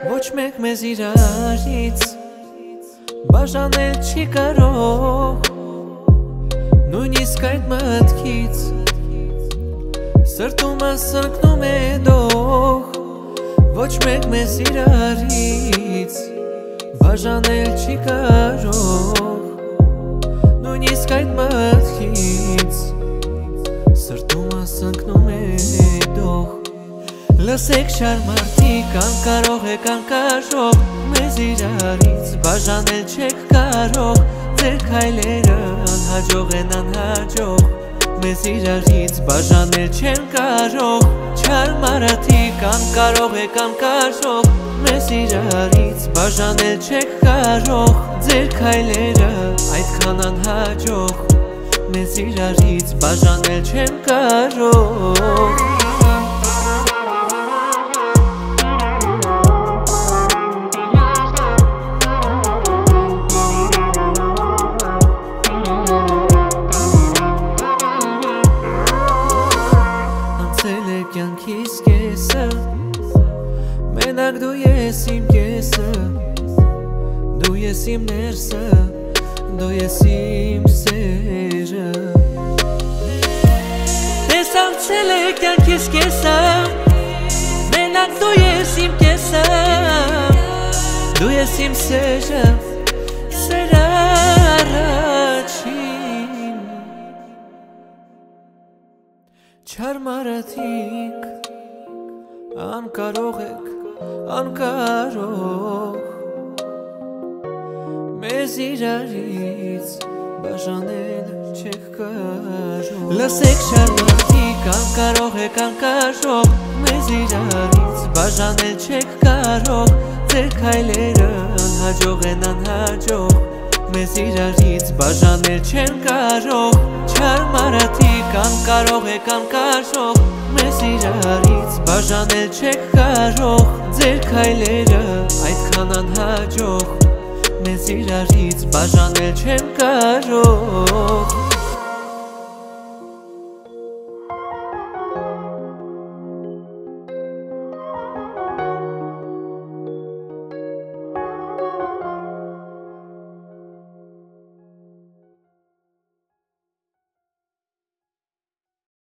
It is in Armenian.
Ոչ մեկ մեզ իրարից բաժանել չի կարող, նույնիսկ այդ մտքից սրտումս ընկնում է դող։ Ոչ մեկ մեզ իրարից բաժանել չի կարող, նույնիսկ այդ մտքից սրտումս ընկնում է դող։ Լսեք շար մարդիկ, անկարող եք անկարող, մեզ իրարից բաժանել չեք կարող, ձեր քայլերը անհաջող են անհաջող, մեզ իրարից բաժանել չեն կարող։ Չար մարդիկ, անկարող եք անկարող, մեզ իրարից բաժանել չեք կարող, ձեր քայլերը այդքան անհաջող, մեզ իրարից բաժանել չեն կարող։ Կյանքիս կեսը, մենակ դու ես իմ կեսը, դու ես իմ ներսը, դու ես իմ սերը։ Տեսանցել է կյանքիս կեսը, մենակ դու ես իմ կեսը, դու ես իմ սերը, սերը առաջին։ Չար մարդիկ, անկարող եք անկարող, մեզ իրարից բաժանել չեք կարող։ Լսեք շար մարդիկ, անկարող եք անկարող, մեզ իրարից բաժանել չեք կարող, ձեր քայլերը անհաջող են անհաջող, մեզ իրարից բաժանել չեն կարող։ Չար մարդիկ, անկարող եք անկարող, մեզ իրարից բաժանել չեք կարող, ձեր քայլերը այդքան անհաջող, մեզ իրարից բաժանել չեն կարող։